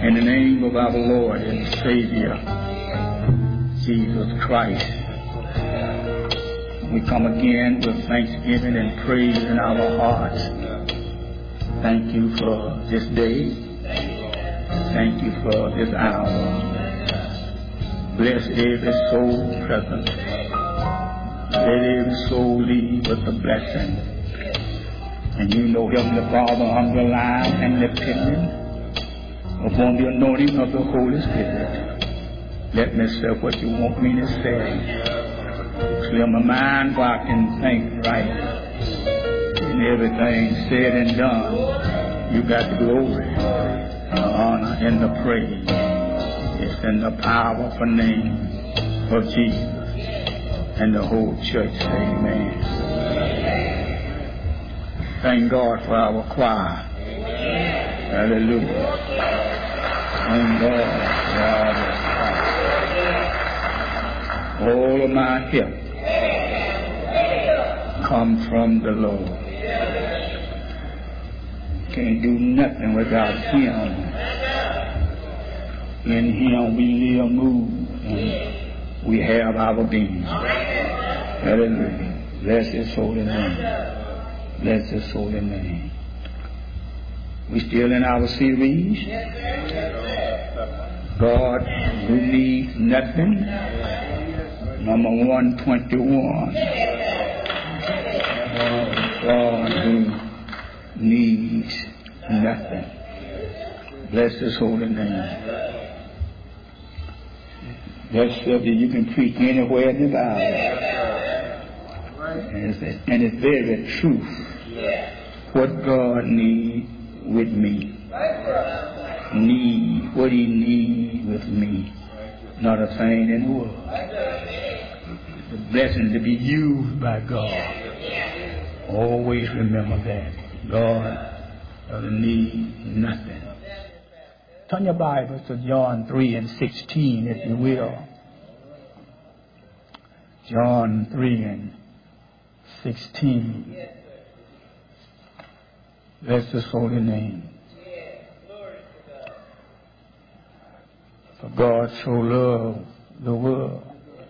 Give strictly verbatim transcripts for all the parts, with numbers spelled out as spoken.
In the name of our Lord and Savior, Jesus Christ, we come again with thanksgiving and praise in our hearts. Thank you for this day. Thank you for this hour. Bless every soul present. Let every soul leave with a blessing. And you know, Heavenly Father, underline and dependent upon the anointing of the Holy Spirit. Let me say what you want me to say. Clear my mind so I can think right. And everything said and done, you got the glory, the honor, and the praise. It's in the powerful name of Jesus. And the whole church say amen. Thank God for our choir. Hallelujah. Thank God for our choir. All of my help come from the Lord. Can't do nothing without Him. In Him we live, move, and we have our being. Hallelujah. Bless His holy name. Bless His holy name. We still in our series, God who needs nothing, number one twenty-one. God who needs nothing. Bless His holy name. That subject you can preach anywhere in the Bible. And it's, and it's very true. What God needs with me. Need what He needs with me. Not a thing in the world. It's a blessing to be used by God. Always remember that. God doesn't need nothing. Turn your Bibles to John three and sixteen, if you will. John three and sixteen. Bless His holy name. For God so loved the world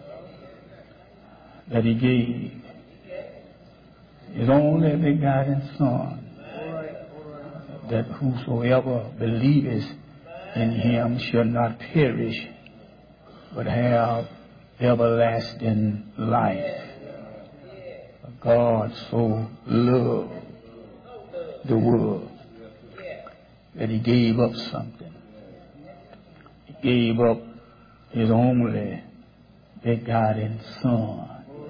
that He gave His only begotten Son, that whosoever believeth in Him shall not perish, but have everlasting life. For God so loved the world that He gave up something. He gave up His only begotten Son.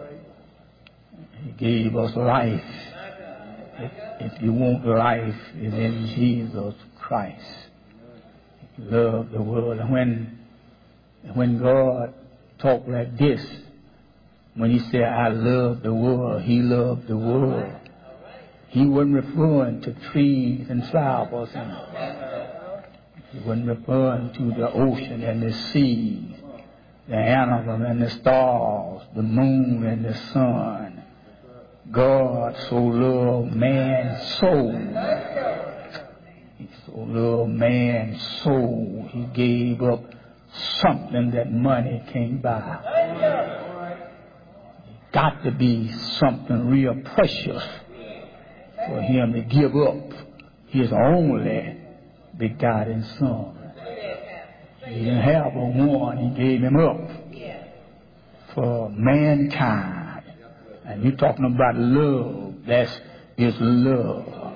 He gave us life. If, if you want life, it's in Jesus Christ. He loved the world. And when, when God talked like this, when He said, I love the world, He loved the world. He wasn't referring to trees and flowers, and He wasn't referring to the ocean and the sea, the animals and the stars, the moon and the sun. God so loved man's soul. He so loved man's soul. He gave up something that money can't buy. It got to be something real precious for Him to give up His only begotten Son. He didn't have a one, He gave Him up for mankind. And you're talking about love. That's His love.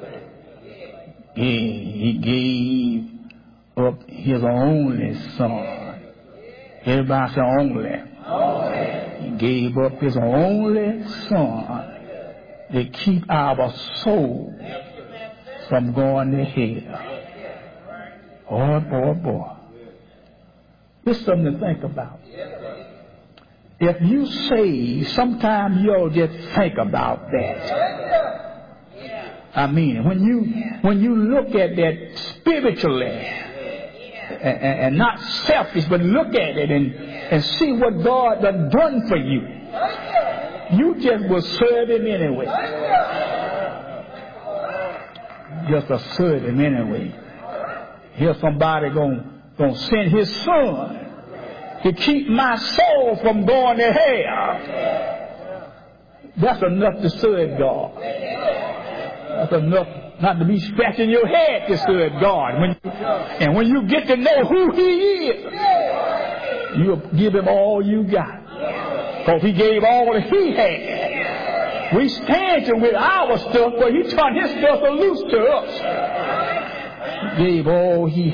He, he gave up His only Son. Everybody say only. only. He gave up His only Son to keep our soul from going to hell. Boy, boy, boy. This is something to think about. If you say, sometimes you'll just think about that. I mean, when you when you look at that spiritually, and, and not selfish, but look at it and, and see what God has done for you, you just will serve Him anyway. Just to serve Him anyway. Here's somebody going to send his son to keep my soul from going to hell. That's enough to serve God. That's enough not to be scratching your head to serve God. When you, and when you get to know who he is, you'll give him all you got. Because he gave all that he had. We stand to with our stuff, but he turned his stuff loose to us. He gave all he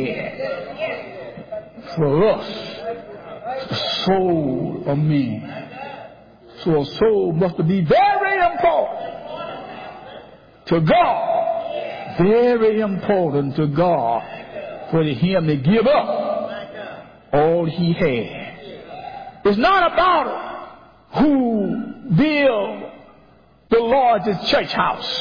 had for us. The soul of man. So a soul must be very important to God. Very important to God for him to give up all he had. It's not about who built the Lord's church house.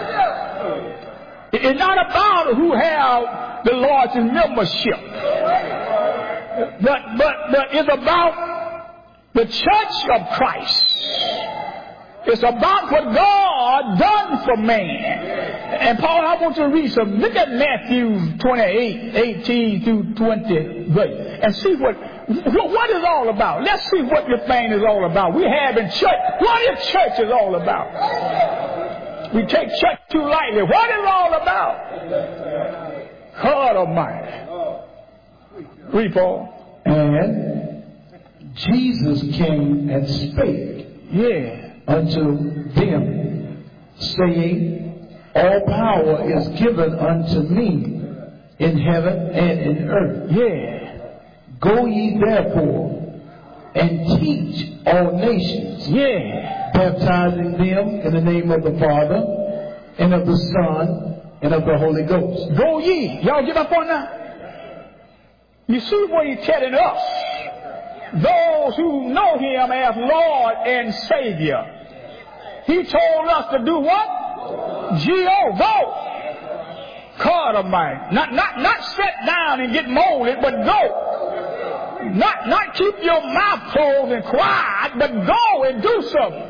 It's not about who have the Lord's membership. But, but, but it's about the church of Christ. It's about what God done for man. And Paul, I want you to read some. Look at Matthew twenty-eight, eighteen through twenty, and see what what it's all about. Let's see what this thing is all about. We have in church. What is church is all about? We take church too lightly. What is it all about? God Almighty. Read, Paul. And Jesus came and spake yeah. unto them, saying, all power is given unto me in heaven and in earth. Yeah. Go ye therefore and teach all nations, yeah. baptizing them in the name of the Father and of the Son and of the Holy Ghost. Go ye. Y'all give up on that? You see what he's telling us. Those who know him as Lord and Savior. He told us to do what? G O, go. God Almighty. Not, not, not sit down and get molded, but go. Not, not keep your mouth closed and quiet, but go and do something.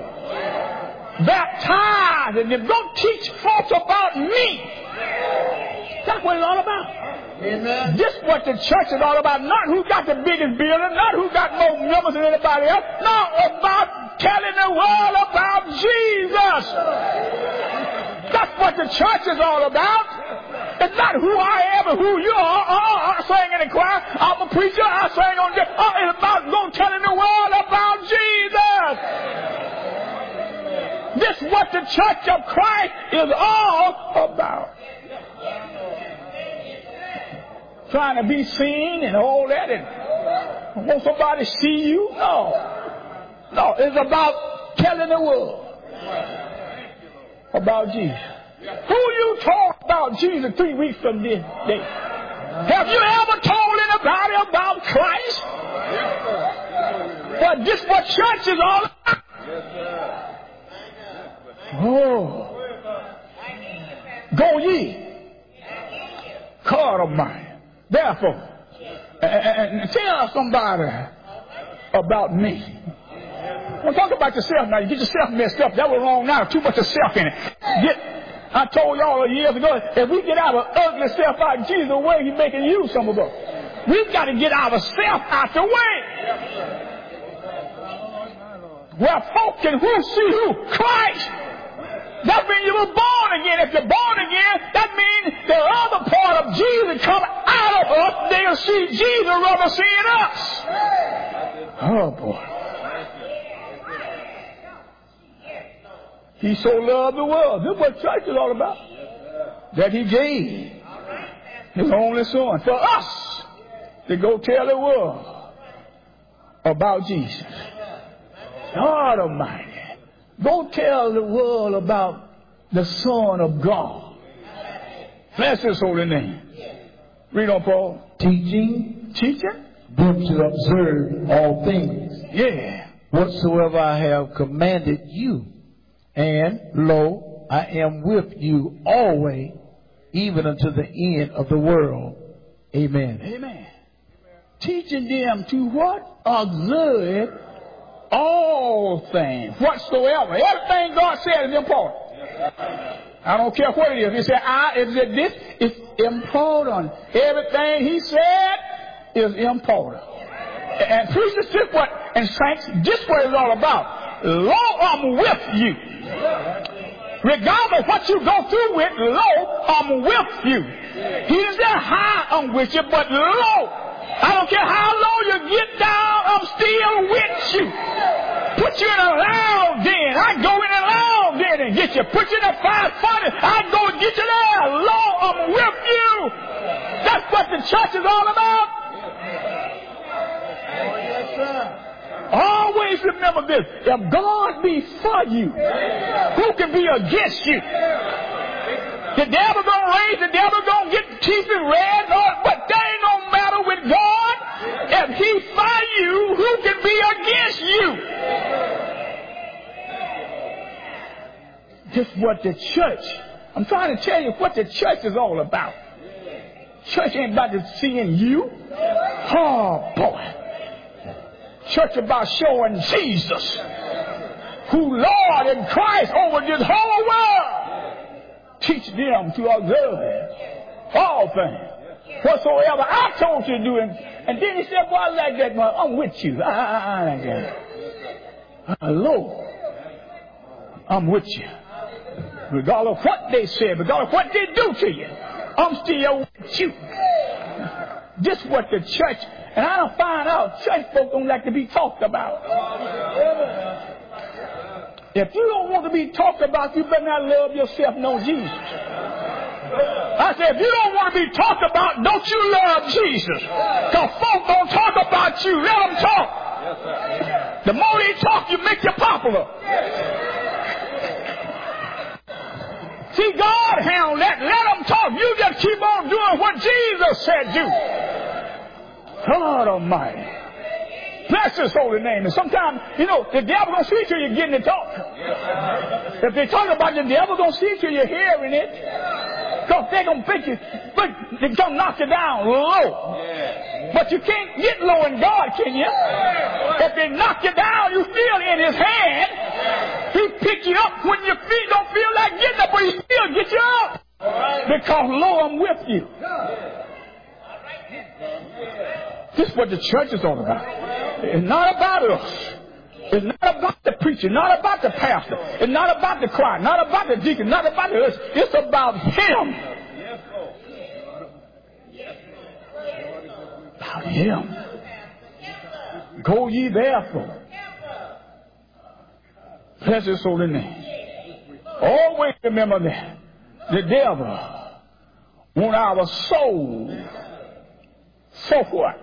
Baptize and then go teach folks about me. That's what it's all about. Amen. This is what the church is all about. Not who got the biggest building, not who got more members than anybody else. No, about telling the world about Jesus. That's what the church is all about. It's not who I am and who you are. Oh, I sing in the choir. I'm a preacher. I sing on this. Oh, it's about go telling the world about Jesus. This is what the church of Christ is all about. Trying to be seen and all that, and want somebody to see you? No. No, it's about telling the world about Jesus. Who you told about Jesus three weeks from this day? Have you ever told anybody about Christ? But this is what church is all about. Oh. Go ye. God Almighty. Therefore, and tell somebody about me. Don't talk about yourself now. You get yourself messed up. That was wrong now. Too much of self in it. Get, I told y'all years ago, if we get our ugly self out, Jesus, the way He's making you some of us. We've got to get our self out the way. Where folk can who see who? Christ. That means you were born again. If you're born again, that means the other part of Jesus come out of us. They'll see Jesus rather seeing us. Oh, boy. He so loved the world. This is what church is all about. That He gave His only Son for us to go tell the world about Jesus. God Almighty. Go tell the world about the Son of God. Bless His holy name. Read on, Paul. Teaching. Teaching. Them to observe all things. Yeah. Whatsoever I have commanded you. And, lo, I am with you always, even unto the end of the world. Amen. Amen. Teaching them to what? Observe all things, whatsoever. Everything God said is important. I don't care what it is. He said, I, is it this? It's important. Everything he said is important. And preachers, this what, and saints, this what it's all about. Lo, I'm with you. Regardless of what you go through with, lo, I'm with you. He didn't say high, I'm with you, but lo. I don't care how low you get down, I'm still with you. Put you in a loud den. I go in a loud den and get you. Put you in a five forty. I go and get you there. Lo, I'm with you. That's what the church is all about. Oh, yes, sir. Always remember this. If God be for you, who can be against you? The devil gonna raise, the devil gonna get keep it red, Lord, but that ain't no matter with God. If he for you, who can be against you? Just what the church, I'm trying to tell you what the church is all about. Church ain't about to seeing you. Oh boy. Church about showing Jesus, who Lord and Christ over this whole world. Teach them to observe all things, whatsoever I told you to do. And, and then he said, well, I like that, man. I'm with you. I, I, I like that. Hello. I'm with you. Regardless of what they say, regardless of what they do to you, I'm still with you. This is what the church, and I don't find out church folk don't like to be talked about. If you don't want to be talked about, you better not love yourself, no Jesus. I said, if you don't want to be talked about, don't you love Jesus. Because folk don't talk about you. Let them talk. The more they talk, you make you popular. See, God handle that. Let them talk. You just keep on doing what Jesus said do. God Almighty. Bless his holy name. And sometimes, you know, the devil don't see till you're getting to talk. If they talk about the devil, don't see till you're hearing it. Because they're going to pick you, but they're going to knock you down low. But you can't get low in God, can you? If they knock you down, you're still in his hand. He pick you up when your feet don't feel like getting up, but he still get you up. Because, lo, I'm with you. This is what the church is all about. It's not about us. It's not about the preacher, not about the pastor. It's not about the choir, not about the deacon, not about us. It's about him. About him. Go ye therefore. Bless his holy name. Always remember that. The devil wants our soul. So what?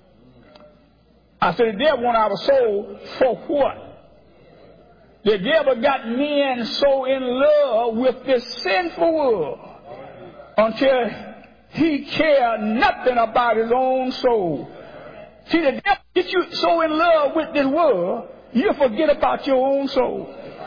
I said, the devil want our soul for what? The devil got men so in love with this sinful world until he care nothing about his own soul. See, the devil gets you so in love with this world, you forget about your own soul.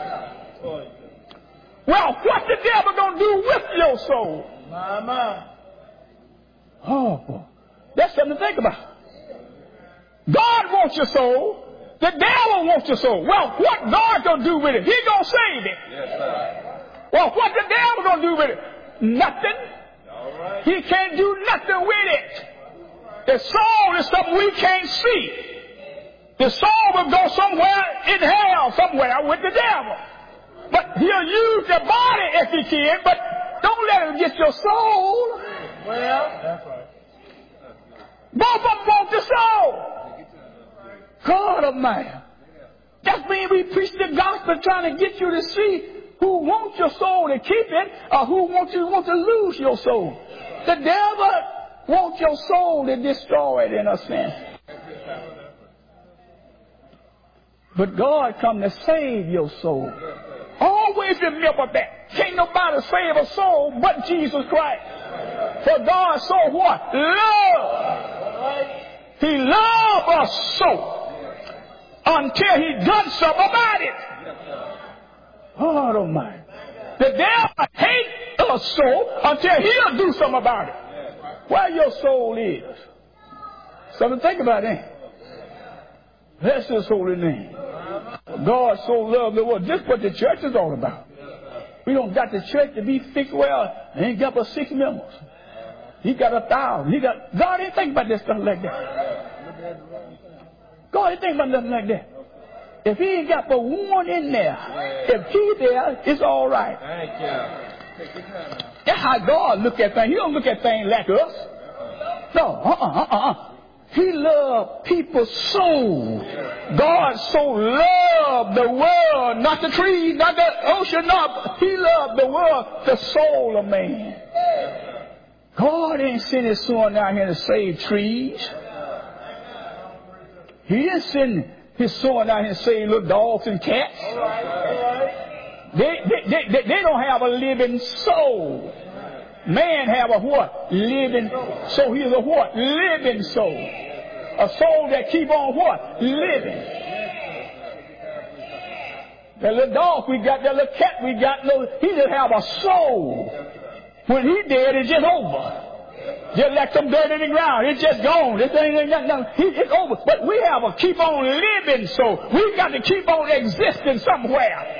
Well, what the devil gonna do with your soul? Mama. Oh, boy. That's something to think about. God wants your soul. The devil wants your soul. Well, what God gonna do with it? He gonna save it. Yes, sir. Well, what the devil gonna do with it? Nothing. All right. He can't do nothing with it. The soul is something we can't see. The soul will go somewhere in hell, somewhere with the devil. But he'll use the body if he can, but don't let him get your soul. Well, that's right. Both of them want the soul. God Almighty. That means we preach the gospel trying to get you to see who wants your soul to keep it or who wants you want to lose your soul. The devil wants your soul to destroy it in a sense. But God come to save your soul. Always remember that. Can't nobody save a soul but Jesus Christ. For God so what? Love. He loved us so until he done something about it. God Almighty. The devil hates us so until he'll do something about it. Where your soul is. Something to think about that. Bless his holy name. God so loved the world. This is what the church is all about. We don't got the church to be fixed well. Ain't got but six members. He got a thousand. He got. God didn't think about this stuff like that. God didn't think about nothing like that. If he ain't got but one in there, if he there, it's all right. Thank you. That's how God look at things. He don't look at things like us. No, uh-uh, uh-uh. He loved people's soul. God so loved the world, not the trees, not the ocean, not. He loved the world, the soul of man. God ain't sent his son down here to save trees. He didn't send his son down here to save little dogs and cats. They, they, they, they, they don't have a living soul. Man have a what? Living. So he's a what? Living soul. A soul that keep on what? Living. That little dog we got, that little cat we got, he just have a soul. When he dead, it's just over. Just like some dirt in the ground. It's just gone. This thing ain't got nothing. It's over. But we have a keep on living soul. We've got to keep on existing somewhere.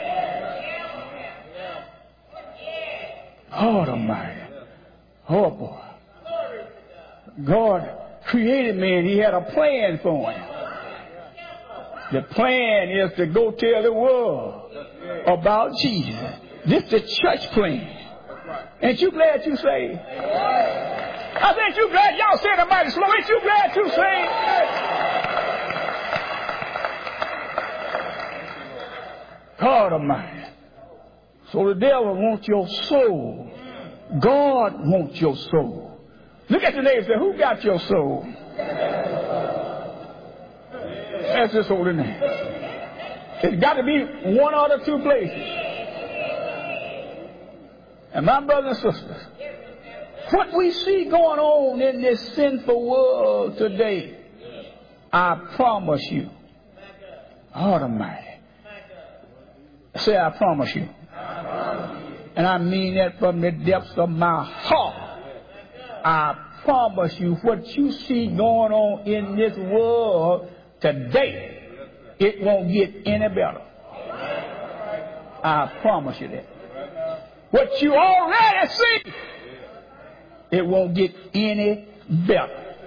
Oh, Almighty. Oh, boy. God created man. He had a plan for him. The plan is to go tell the world about Jesus. This is the church plan. Ain't you glad you saved? I said, you glad y'all said it mighty slow. Ain't you glad you saved? God Almighty. So the devil wants your soul. God wants your soul. Look at the neighbor and say, who got your soul? That's his holy name. It's got to be one or the two places. And my brothers and sisters, what we see going on in this sinful world today, I promise you, God Almighty. Say, I promise you. And I mean that from the depths of my heart. I promise you, what you see going on in this world today, it won't get any better. I promise you that. What you already see, it won't get any better.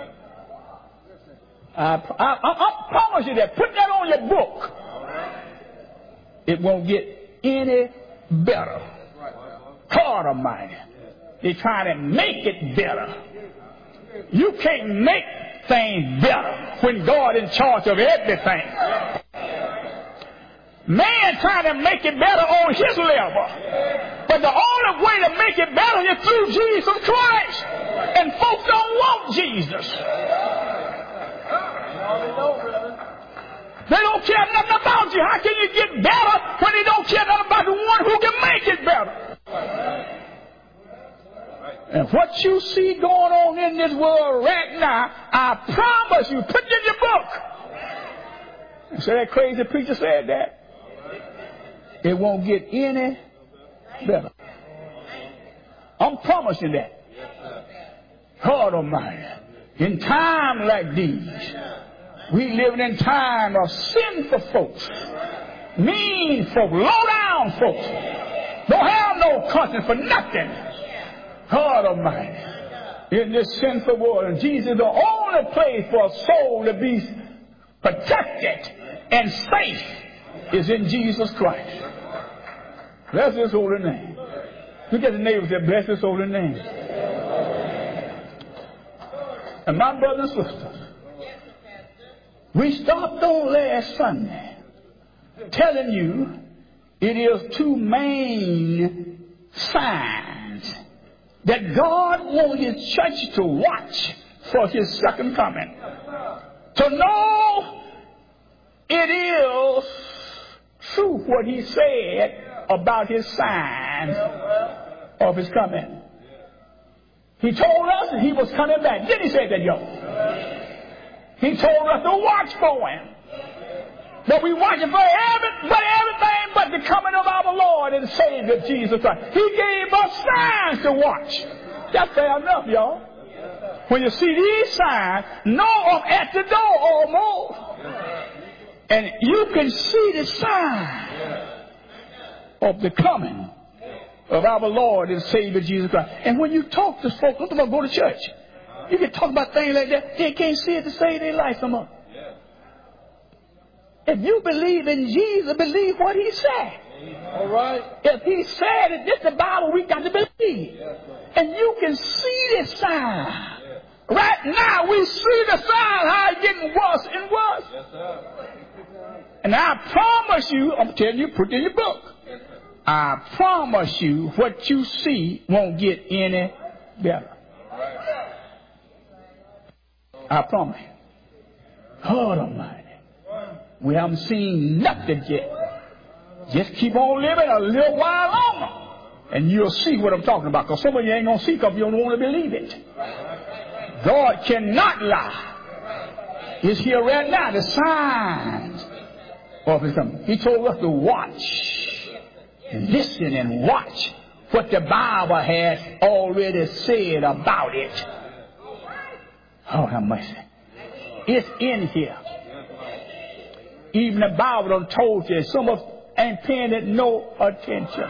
I, I, I, I promise you that. Put that on your book. It won't get any better. God Almighty. They're trying to make it better. You can't make things better when God in charge of everything. Man trying to make it better on his level. But the only way to make it better is through Jesus Christ. And folks don't want Jesus. They don't care nothing about you. How can you get better when they don't care nothing about the one who can make it better? And what you see going on in this world right now, I promise you, put it in your book. And so that crazy preacher said that. It won't get any better. I'm promising that. God Almighty. In times like these, we living in time of sinful folks, mean folk, low down folks, don't have no conscience for nothing. God Almighty. In this sinful world, and Jesus is the only place for a soul to be protected and safe is in Jesus Christ. Bless his holy name. Look at the neighbor and say, bless his holy name. And my brothers and sisters, we stopped on last Sunday telling you it is two main signs that God wants his church to watch for his second coming. To know it is true what he said about his signs of his coming. He told us that he was coming back. Didn't he say that, y'all? He told us to watch for him. But we watching for every, but everything but the coming of our Lord and Savior Jesus Christ. He gave us signs to watch. That's fair enough, y'all. When you see these signs, know them at the door almost. And you can see the sign of the coming of our Lord and Savior Jesus Christ. And when you talk to folks, don't about go to church. You can talk about things like that. They can't see it to save their life no more. If you believe in Jesus, believe what he said. All right. If he said it, this is the Bible we got to believe. And you can see this sign. Right now we see the sign how it's getting worse and worse. Yes, sir. And I promise you, I'm telling you, put it in your book. I promise you what you see won't get any better. I promise you. God Almighty. We haven't seen nothing yet. Just keep on living a little while longer. And you'll see what I'm talking about. Because some of you ain't going to see because you don't want to believe it. God cannot lie. It's here right now. The signs of his coming. He told us to watch. And listen and watch what the Bible has already said about it. Oh, have mercy. It's in here. Even the Bible done told you. Some of us ain't paying it no attention.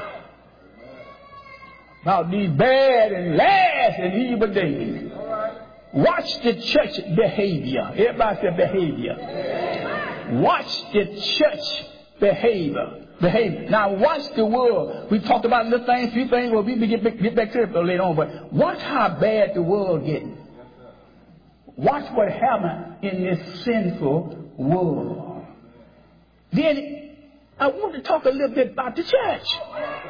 About these bad and last and evil days. Watch the church behavior. Everybody say behavior. Watch the church behavior. Behavior. Now watch the world. We talked about little things, few things. Well, we get back, get back to it later on. But watch how bad the world getting. Watch what happened in this sinful world. Then I want to talk a little bit about the church.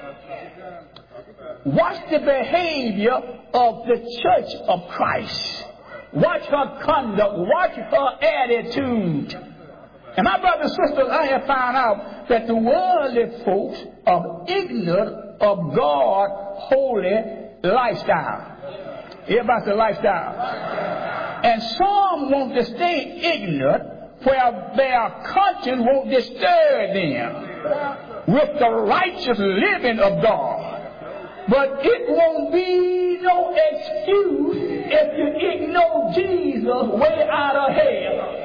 Watch the behavior of the church of Christ. Watch her conduct. Watch her attitude. And my brothers and sisters, I have found out that the worldly folks are ignorant of God's holy lifestyle. Everybody say lifestyle. And some want to stay ignorant where their conscience won't disturb them with the righteous living of God. But it won't be no excuse if you ignore Jesus way out of hell.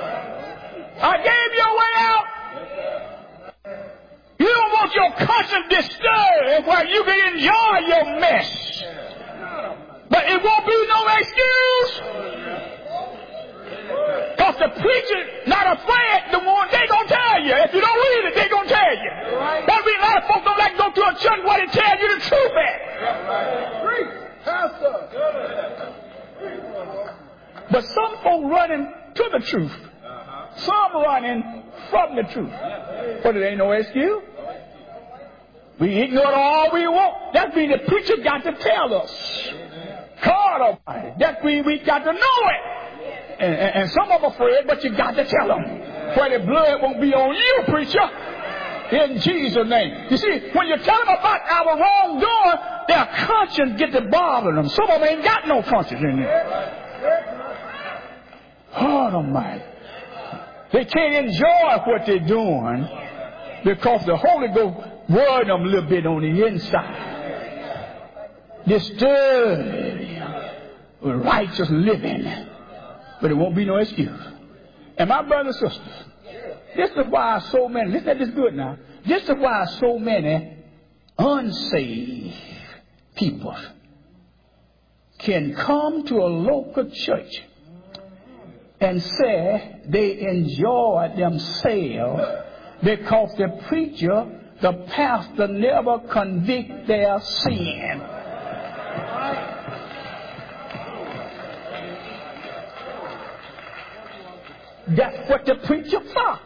I gave you a way out. You don't want your conscience disturbed where you can enjoy your mess. But it won't be no excuse. Because the preacher not afraid, the one they gonna tell you. If you don't read it, they gonna tell you. That's why a lot of folks don't like to go to a church where they tell you the truth at. Pastor. But some folk running to the truth. Some running from the truth. But it ain't no excuse. We ignore all we want. That means the preacher got to tell us. God Almighty. That means we got to know it. And, and, and some of them afraid, but you got to tell them. Where the blood won't be on you, preacher. In Jesus' name. You see, when you tell them about our wrongdoing, their conscience gets to bothering them. Some of them ain't got no conscience in there. God Almighty. They can't enjoy what they're doing because the Holy Ghost worried them a little bit on the inside. Disturb with righteous living. But it won't be no excuse. And my brothers and sisters, this is why so many, listen to this good now. This is why so many unsaved people can come to a local church and say they enjoy themselves because the preacher, the pastor never convict their sin. That's what the preacher for.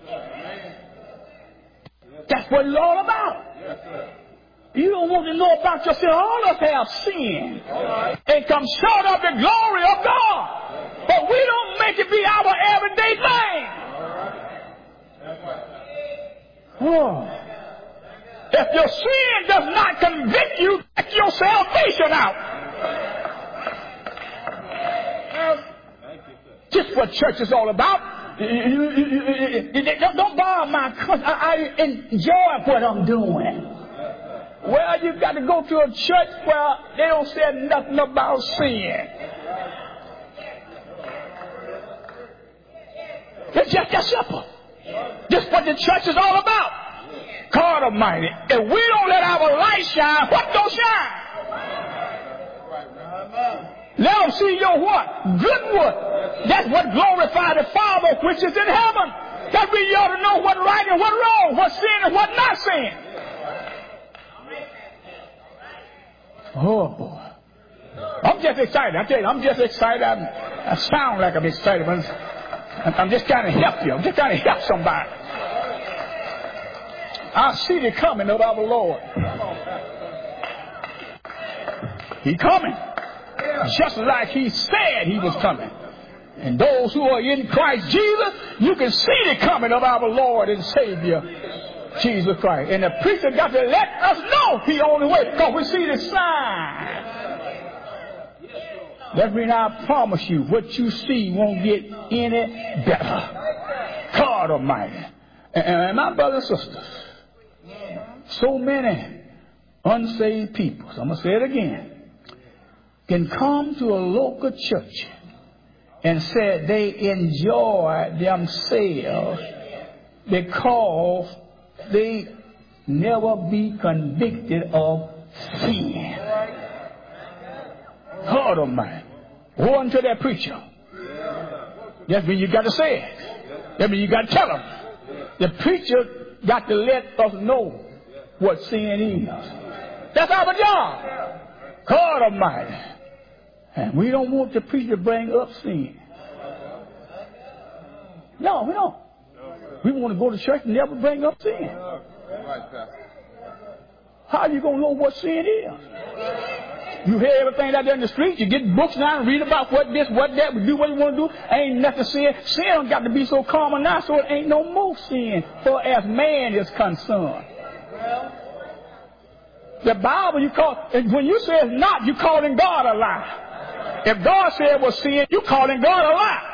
That's what it's all about. You don't want to know about yourself. All of us have sinned and come short of the glory of God. But we don't make it be our everyday thing. Oh. If your sin does not convict you, take your salvation out. Just what church is all about. Don't borrow my conscience. I enjoy what I'm doing. Well, you got to go to a church where they don't say nothing about sin. It's just that simple. Just what the church is all about. God Almighty, if we don't let our light shine, what don't shine? Let them see your what? Good work. That's what glorifies the Father which is in heaven. That means you ought to know what right and what wrong, what sin and what not sin. Oh, boy. I'm just excited. I tell you, I'm just excited. I'm, I sound like I'm excited, but I'm just trying to help you. I'm just trying to help somebody. I see the coming of our Lord. He coming. Just like he said he was coming. And those who are in Christ Jesus, you can see the coming of our Lord and Savior, Jesus Christ. And the preacher got to let us know he on the way, because we see the sign. That means I promise you, what you see won't get any better. God Almighty. And, and my brothers and sisters, so many unsaved people, so I'm going to say it again, can come to a local church and say they enjoy themselves because they never be convicted of sin. God Almighty. Go unto that preacher. That means you got to say it. That means you got to tell them. The preacher got to let us know what sin is. That's our job. God Almighty. And we don't want the preacher to bring up sin. No, we don't. We want to go to church and never bring up sin. How are you going to know what sin is? You hear everything out there in the street. You get books now and read about what this, what that. We do what you want to do. Ain't nothing sin. Sin got to be so common now, so it ain't no more sin for as man is concerned. The Bible, you call, when you say it's not, you calling God a lie. If God said it was sin, you calling God a lie.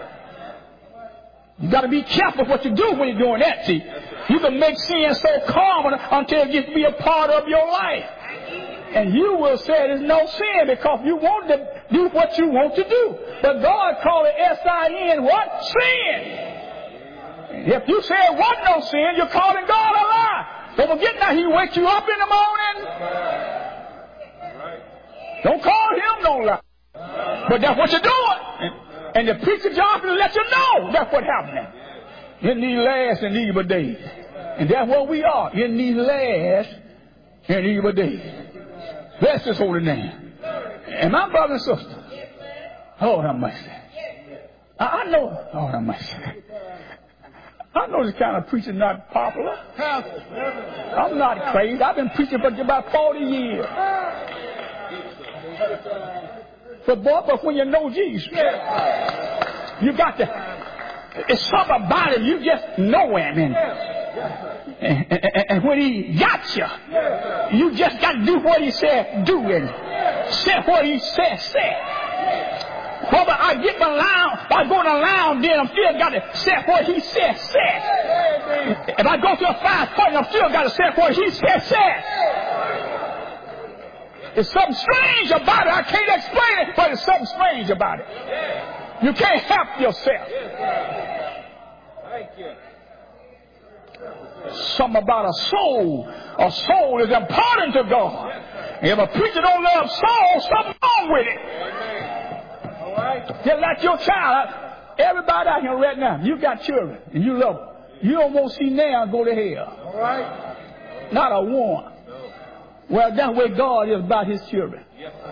You got to be careful what you do when you're doing that. See, you can make sin so common until it gets to be a part of your life. And you will say there's no sin because you want to do what you want to do. But God called it S I N, what? Sin. If you say it wasn't no sin, you're calling God a lie. Don't forget now, he wakes you up in the morning. Don't call him no lie. But that's what you're doing. And the preacher's job is to let you know that's what's happening in these last and evil days. And that's what we are in these last and evil days. Bless his holy name. And my brother and sister, oh, have mercy. I, I know, oh, have mercy. I know this kind of preaching not popular. I'm not crazy. I've been preaching for about forty years. But boy, but when you know Jesus, you got to, it's something about it, you just know him. And, and, and, and when he got you, you just got to do what he said, do, and say what he said, say. Well, but I get my lounge, if I go to the lounge, then I'm still got to say what he said, say. If I go to a fast party, I'm still got to say what he said, say. There's something strange about it. I can't explain it, but there's something strange about it. You can't help yourself. Something about a soul. A soul is important to God. If a preacher don't love soul, something's wrong with it. Just like your child. Everybody out here right now, you got children and you love them. You don't want to see now go to hell. Not a one. Well, that's where God is about his children.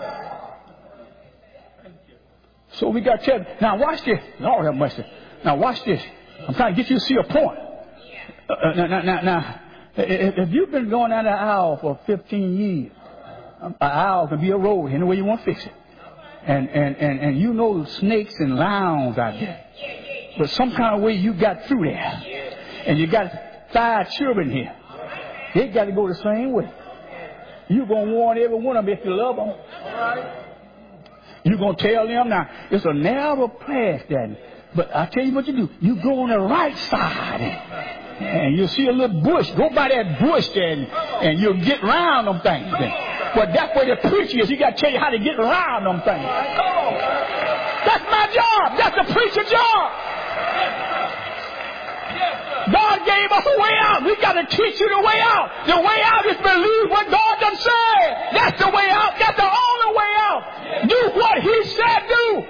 So we got children. Now watch this. Lord have mercy. Now watch this. I'm trying to get you to see a point. Uh, now, now, now, now, if you've been going down the aisle for fifteen years, an aisle can be a road any way you want to fix it. And, and, and, and you know snakes and lions out there. But some kind of way you got through there. And you got five children here. They got to go the same way. You're going to warn every one of them if you love them. You're going to tell them, now, it's a narrow path, Daddy. But I tell you what you do. You go on the right side. And, and you'll see a little bush. Go by that bush there, and, and you'll get around them things. And, but that's where the preacher is. He got to tell you how to get around them things. That's my job. That's the preacher's job. God gave us a way out. We got to teach you the way out. The way out is believe what God done said. That's the way out. That's the only way out. Do what He said do.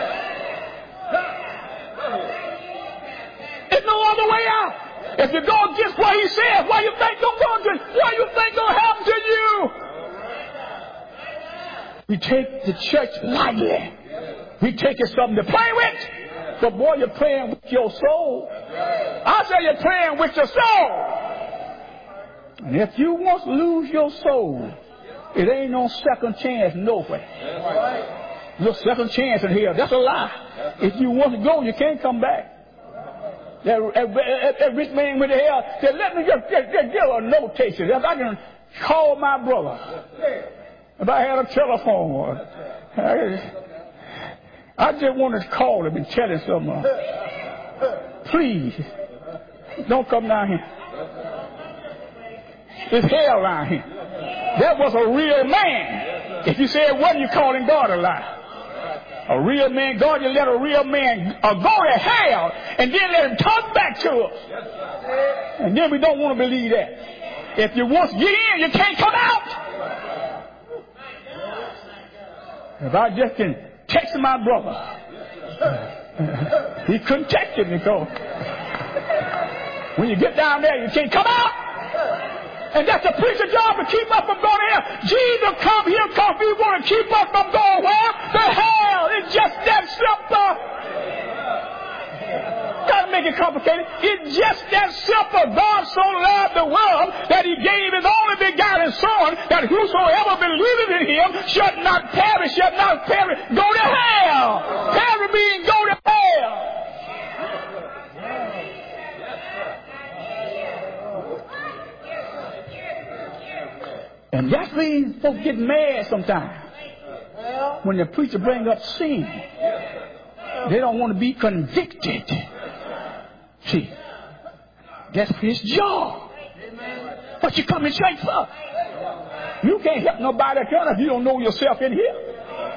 There's no other way out. If you go against what He said, what you think gonna go to? What you think gonna happen to you? We take the church lightly. We take it something to play with. But boy, you're playing with your soul. I say you're playing with your soul. And if you want to lose your soul, it ain't no second chance nowhere. No second chance in here. That's a lie. If you want to go, you can't come back. That, that, that rich man went to hell said, let me just, just, just give a notation. If I can call my brother. If I had a telephone, I, I just wanted to call him and tell him something. Please, don't come down here. It's hell around here. That was a real man. If you say it wasn't, you calling God a lie. A real man, God, you let a real man uh, go to hell and then let him come back to us. And then we don't want to believe that. If you want to get in, you can't come out. If I just can text my brother, he couldn't text him because when you get down there, you can't come out. And that's the preacher's job to keep us from going to hell. Jesus come here because He want to keep us from going where? To hell. It's just that simple. Gotta make it complicated. It's just that simple. God so loved the world that He gave His only begotten Son, that whosoever believeth in Him should not perish, should not perish, go to hell. Perish means go to hell. And that means folks get mad sometimes when the preacher brings up sin. They don't want to be convicted. See, that's his job. What you come to church for? You can't help nobody if you don't know yourself in here.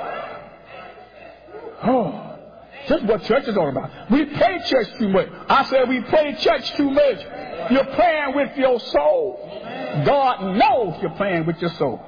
Oh, that's what church is all about. We play church too much. I said we play church too much. You're playing with your soul. God knows you're playing with your soul.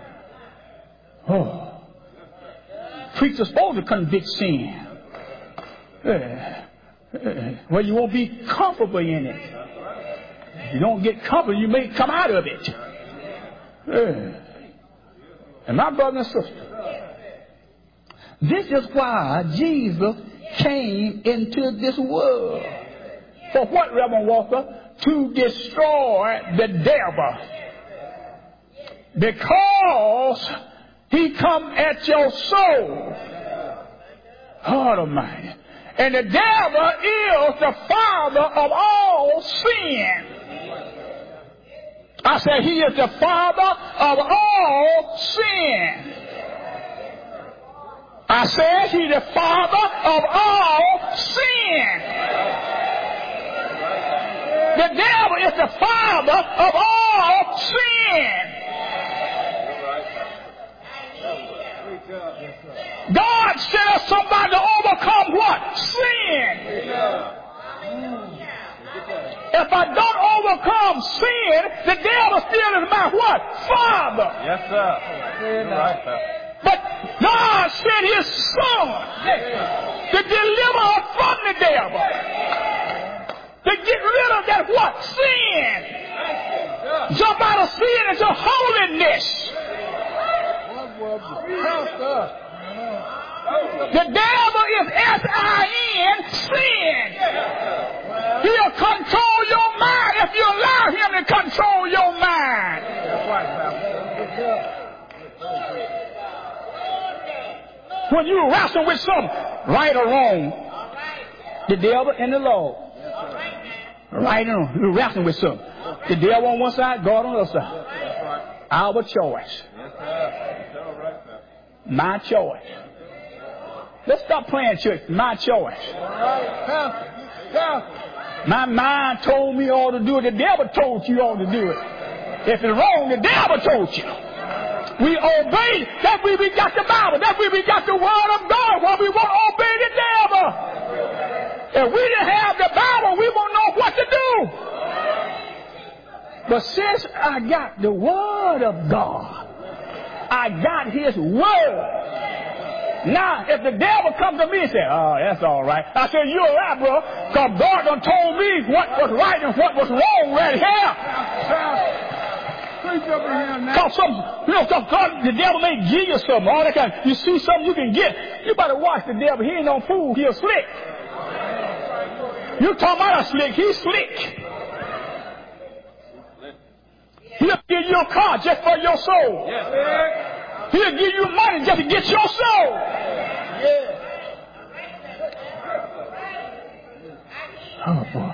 Oh. Preacher's supposed to convict sin. Uh, uh, well, you won't be comfortable in it. If you don't get comfortable, you may come out of it. Uh, and my brother and sister, this is why Jesus came into this world. For what, Reverend Walker? To destroy the devil. Because he come at your soul. God Almighty. And the devil is the father of all sin. I said he is the father of all sin. I said he's the father of all sin. The devil is the father of all sin. God sent us somebody to overcome what? Sin. If I don't overcome sin, the devil still is my what? Father. Yes, sir. You're right, sir. But God sent His Son to deliver us from the devil. To get rid of that what? Sin. Jump out of sin into holiness. The devil is S I N, sin. He'll control your mind if you allow him to control your mind. When you wrestle with something, right or wrong, the devil and the Lord. Right or wrong, you're wrestling with something. The devil on one side, God on the other side. Our choice. My choice. Let's stop playing church. My choice. My mind told me all to do it. The devil told you all to do it. If it's wrong, the devil told you. We obey. That way we got the Bible. That way we got the Word of God. Why we won't obey the devil. If we didn't have the Bible, we won't know what But since I got the word of God, I got his word. Now, if the devil comes to me and says, oh, that's all right. I said, you're right, bro. Because God done told me what was right and what was wrong right here. Because some, you know, cause God, the devil may give you something, all that kind. You see something you can get. You better watch the devil. He ain't no fool. He's slick. You talking about a slick? He's slick. He'll give you a car just for your soul. Yes, he'll give you money just to get your soul. Yeah. Oh, boy.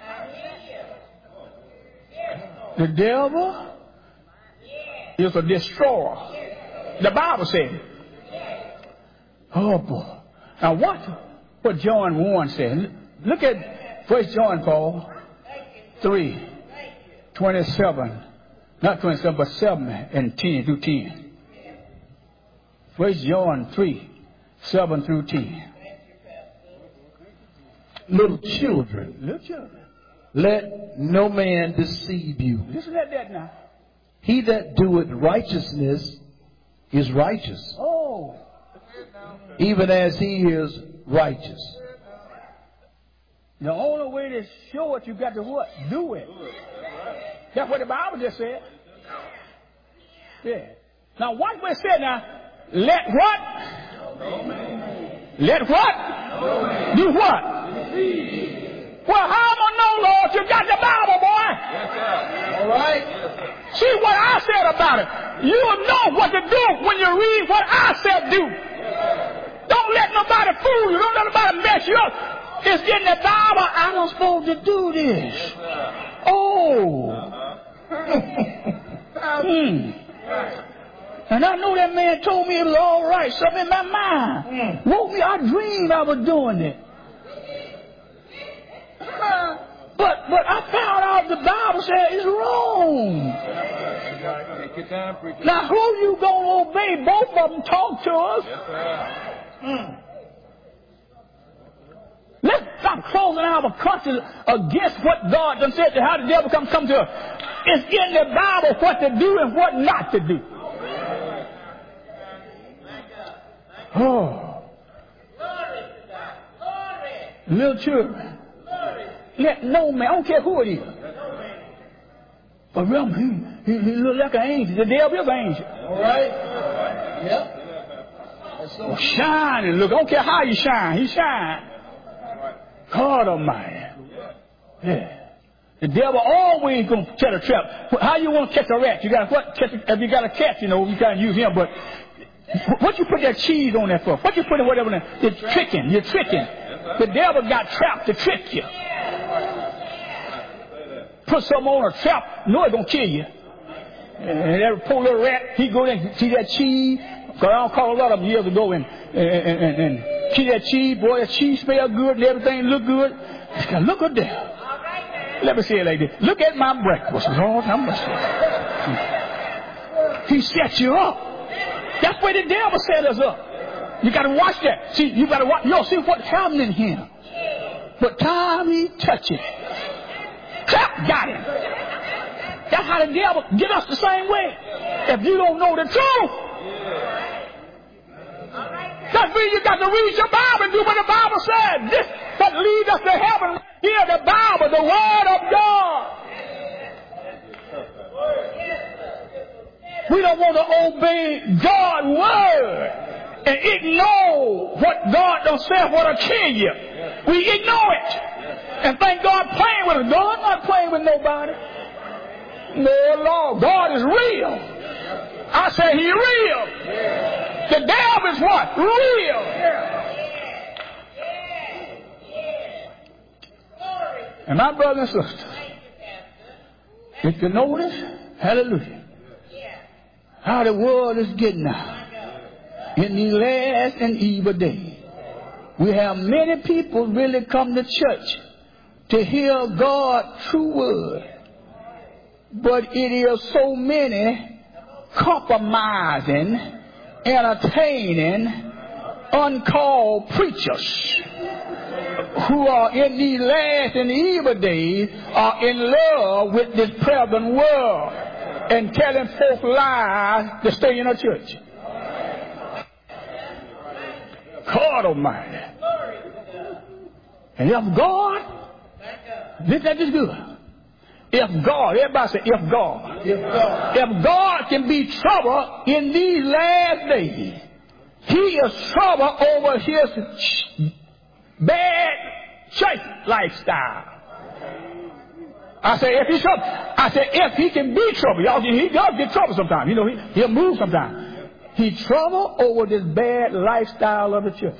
The devil is a destroyer. The Bible said. Oh, boy. Now, watch what John one says. Look at First John Paul three, twenty-seven. Not twenty-seven, but seven and ten through ten. First John three, seven through ten. Little children, Little children, let no man deceive you. listen at that now. He that doeth righteousness is righteous, Oh, even as he is righteous. the only way to show it, you got to what? Do it. That's what the Bible just said. Yeah. Now, watch what it said now. Let what? Let what? Do what? Well, how am I know, Lord? You got the Bible, boy. Yes, sir. All right? See what I said about it. You'll know what to do when you read what I said do. Don't let nobody fool you. Don't let nobody mess you up. It's in the Bible. I'm not supposed to do this. Oh. hmm. And I know that man told me it was all right. Something in my mind. Mm. Woke me. I dreamed I was doing it. But but I found out the Bible said it's wrong. Now who you gonna obey? Both of them talk to us. Yes, sir. Mm. Let's stop closing our country against what God done said to how the devil come come to us. It's in the Bible what to do and what not to do. Oh. Little children. Let no man, I don't care who it is. But remember, he, he, he look like an angel. The devil is an angel. All right? Yep. Oh, shining, look. I don't care how you shine. He shine. God Almighty. Yeah. The devil always gonna set a trap. How you want to catch a rat? You got what? Catch a, if you got a cat, you know you can't use him. But what you put that cheese on there for? What you put in whatever? You're tricking. You're tricking. The devil got trapped to trick you. Put something on a trap. No, it's gonna kill you. And every poor little rat, he go in, see that cheese. Cause I caught a lot of them years ago and and and, and see that cheese, boy, that cheese smell good and everything look good. Look at that. Let me say it like this. Look at my breakfast. Lord, how much? He set you up. That's where the devil set us up. You got to watch that. See, you got to watch. Yo, see what's happening here. But time he touch it, clap, got him. That's how the devil get us the same way. If you don't know the truth, that means you got to read your Bible and do what the Bible said. This that leads us to heaven. Hear the Bible, the Word of God. We don't want to obey God's Word and ignore what God done said what'll kill you. We ignore it and think God playing with us. God not playing with nobody. No, Lord, God is real. I say He real. The devil is what? Real. And my brothers and sisters, if you notice, hallelujah, how the world is getting now in these last and evil days. We have many people really come to church to hear God's true word. But it is so many compromising, entertaining, uncalled preachers who are in these last and evil days are in love with this present world and telling folk lies to stay in a church. God Almighty. And if God, this that is good. If God, everybody say, if God, if God, if God can be trouble in these last days, He is trouble over His bad church lifestyle. I say, if He's trouble, I say, if He can be trouble, y'all, He does get trouble sometimes. You know, he, He'll move sometimes. He trouble over this bad lifestyle of the church.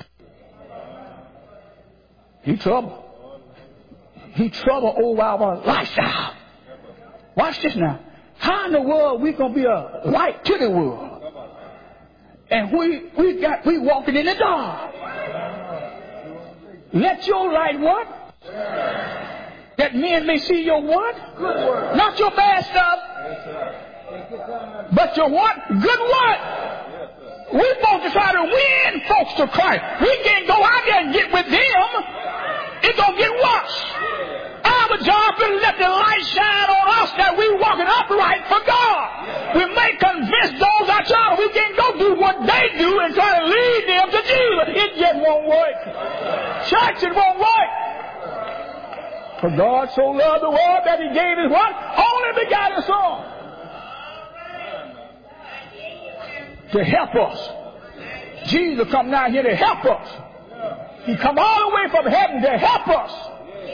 He trouble. He trouble over our lifestyle. Watch this now. How in the world we gonna be a light to the world? And we we got we walking in the dark. Let your light what? That men may see your what? Good work. Not your bad stuff. But your what? Good work. We're supposed to try to win folks to Christ. We can't go out there and get with them. It's gonna get worse. Our job is to let the light shine on us that we're walking upright for God. We may convince those outside we can't go do what they do and try to lead them to Jesus. It just won't work. Church, it won't work. For God so loved the world that He gave His what? Only begotten Son. To help us. Jesus come down here to help us. He come all the way from heaven to help us.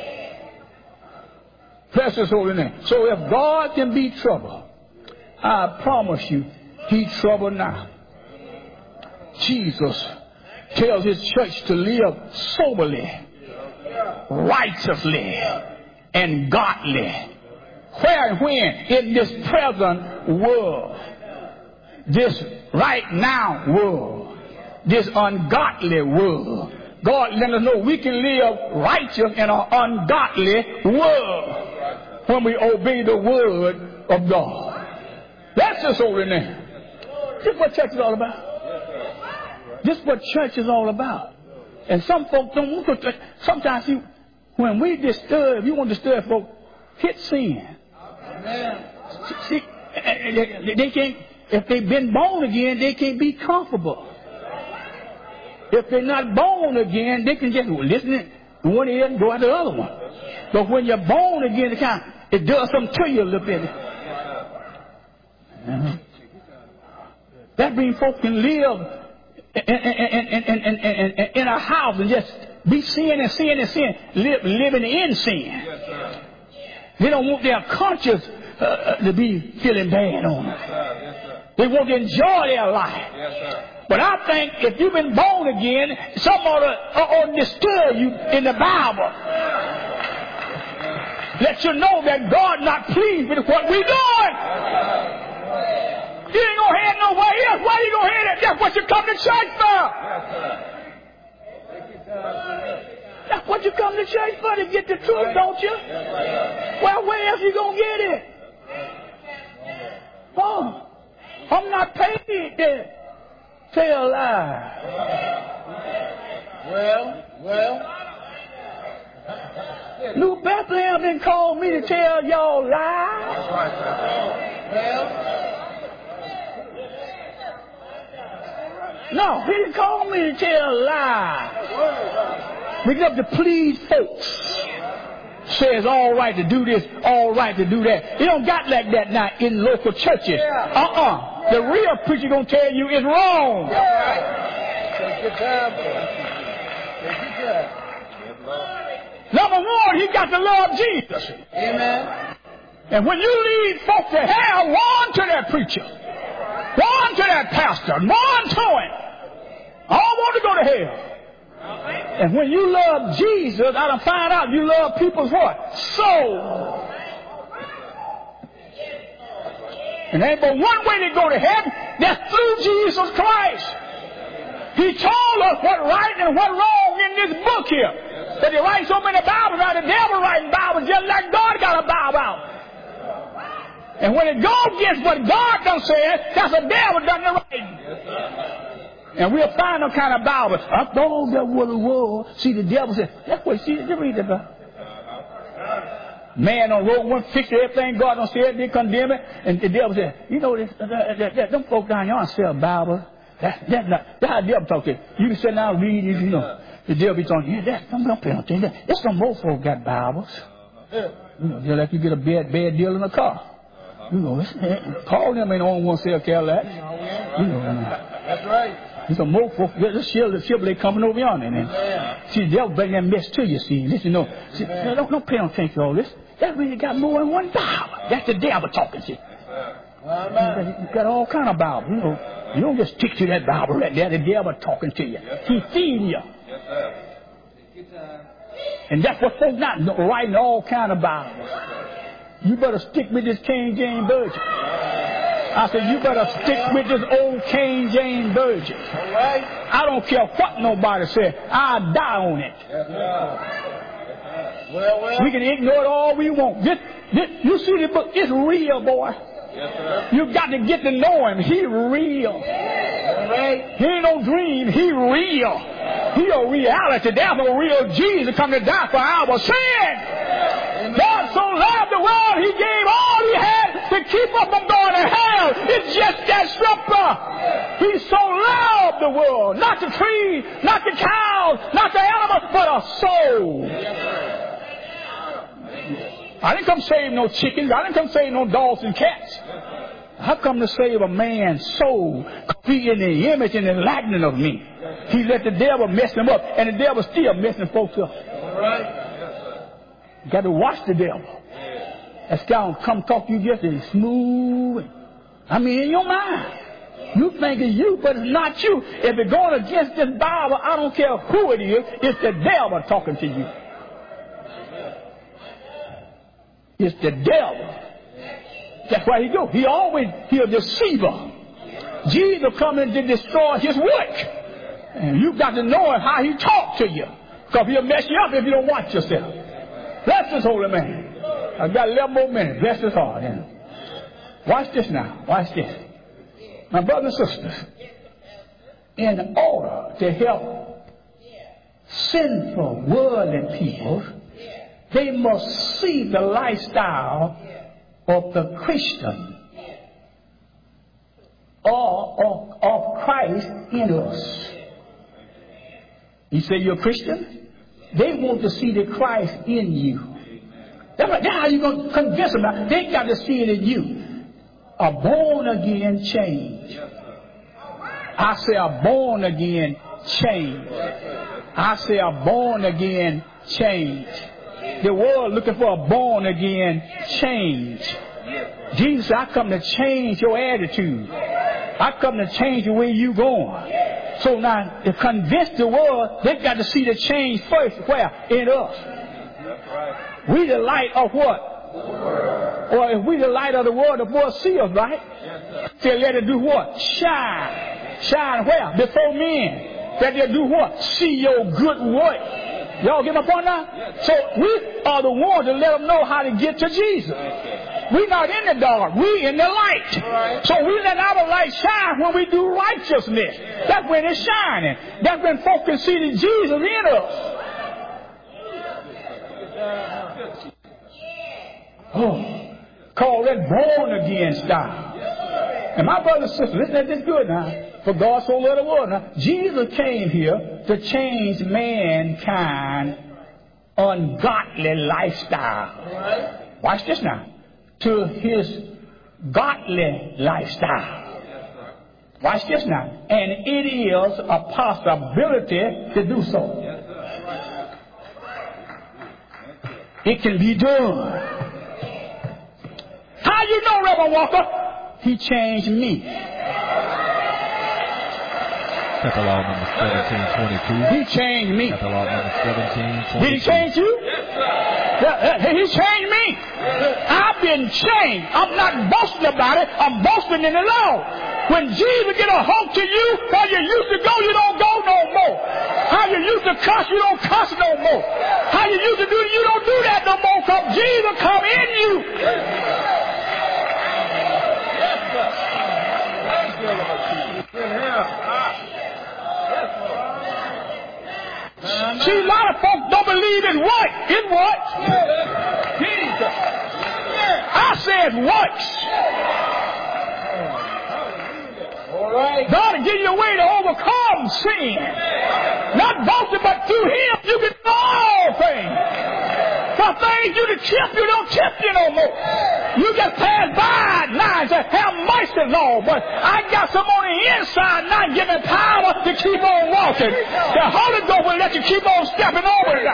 Bless His holy name. So if God can be trouble, I promise you, He trouble now. Jesus tells His church to live soberly, righteously, and godly. Where and when? In this present world. This right now world. This ungodly world. God let us know we can live righteous in an ungodly world when we obey the word of God. That's His holy name. This is what church is all about. This is what church is all about. And some folks don't want to. Sometimes see, when we disturb, you want to disturb folks, hit sin. See, they can't. If they've been born again, they can't be comfortable. If they're not born again, they can just listen to one ear and go out the other one. But when you're born again, it kind of, it does something to you a little bit. Uh-huh. That means folks can live in, in, in, in, in, in a house and just be sin and sin and sin, live, living in sin. They don't want their conscience uh, to be feeling bad on them. They want to enjoy their life. But I think if you've been born again, something ought to, ought to disturb you in the Bible. Let you know that God not pleased with what we're doing. You ain't going to head nowhere else. Why are you going to head it? That's what you come to church for. That's what you come to church for, to get the truth, don't you? Well, where else you going to get it? Oh, I'm not paid to tell a lie. Well, well. New Bethlehem didn't call me to tell y'all lies. Well. No, he didn't call me to tell lies. We get up to please folks. Says all right to do this, all right to do that. It don't got like that now in local churches. Uh-uh. The real preacher gonna tell you it's wrong. Take your time, Take your time. Number one, he got to love Jesus. Amen. And when you lead folks to hell, warn to that preacher. Warn to that pastor. Warn to him. I don't want to go to hell. And when you love Jesus, I done find out you love people's what? Soul. And there ain't but one way to go to heaven. That's through Jesus Christ. He told us what right and what wrong in this book here. But he writes so many Bibles out, the devil writing Bibles just like God got a Bible out. And when it goes against what God done said, that's the devil done the writing. And we'll find them kind of Bible. I thought that was a war. See, the devil said, that's what, see, just read that. Man on road one fixed everything God done said, they condemn it. And the devil said, you know, this, that, that, that, them folk down here don't sell Bible. That, that's not, that's how the devil talk to you. You can sit down and read, you know. The devil be talking, yeah, that's, I'm going to pay on things. There's some more folk got Bibles. You know, just like you get a bad, bad deal in a car. You know, it's, Paul them ain't the only one sell Cadillacs. You know, That's right. there's some more folk, there's a Chevrolet coming over yonder. And then, see, the devil bring that mess to you, see. Listen, no, see, no, don't, don't pay on attention to all this. That really got more than one Bible. That's the devil talking, see. You got all kind of Bible, you know. You don't just stick to that Bible right there. The devil talking to you. He feeding you. And that's what folks not writing all kind of Bibles. You better stick with this King James Version. I said, you better stick with this old King James Version. I don't care what nobody says. I'll die on it. Well, well. We can ignore it all we want. This, this, you see the book? It's real, boy. Yes, sir. You got to get to know him. He real. Right. He ain't no dream. He real. He a reality. There's a real Jesus come to die for our sin. God so loved the world, he gave all he had to keep us from going to hell. It's just that simple. He so loved the world. Not the trees, not the cows, not the animals, but a soul. I didn't come save no chickens. I didn't come save no dogs and cats. I come to save a man's soul. Be in the image and the likeness of me. He let the devil mess him up, and the devil still messing folks up. You got to watch the devil. That guy will come talk to you just as smooth. I mean, in your mind. You think it's you, but it's not you. If it's going against this Bible, I don't care who it is, it's the devil talking to you. It's the devil. That's why he do. He always, he a deceiver. Jesus coming to destroy his work. And you got to know how he talk to you. Because he'll mess you up if you don't watch yourself. Bless this holy man. I've got eleven more minutes. Bless his heart. Yeah. Watch this now. Watch this. My brothers and sisters, in order to help sinful, worldly people, they must see the lifestyle of the Christian or of, of Christ in us. You say you're a Christian? They want to see the Christ in you. That's, right. That's how you're going to convince them. They got to see it in you. A born again change. I say a born again change. I say a born again change. The world looking for a born again change. Jesus said, I come to change your attitude. I come to change the way you going. So now, to convince the world, they've got to see the change first. Where? In us. We the light of what? Or if we the light of the world, the world see us, right? Say, let it do what? Shine. Shine where? Before men. That they do what? See your good work. Y'all get my point now? So we are the ones to let them know how to get to Jesus. We're not in the dark. We in the light. So we let our light shine when we do righteousness. That's when it's shining. That's when folks can see the Jesus in us. Oh, call that born again style. And my brothers and sisters, listen to this good now. For God so loved the world. Now, Jesus came here to change mankind ungodly lifestyle. Watch this now. To his godly lifestyle. Watch this now. And it is a possibility to do so. It can be done. How you know, Reverend Walker? He changed me. Catalog number seventeen twenty-two. He changed me. Catalog number seventeen twenty-two. Did he change you? Yeah, he changed me. I've been changed. I'm not boasting about it. I'm boasting in the Lord. When Jesus get a hold to you, where you used to go, you don't go no more. How you used to cuss, you don't cuss no more. How you used to do, you don't do that no more, because Jesus come in you. See, a lot of folks don't believe in what? In what? Jesus. I said works. All right. God will give you a way to overcome sin. Not boasting, but through Him you can do all things. For things you to tempt you don't tempt you no more. You just pass by now and say, have mercy, Lord. But I got some on the inside not giving power to keep on walking. The Holy Ghost will let you keep on stepping over it.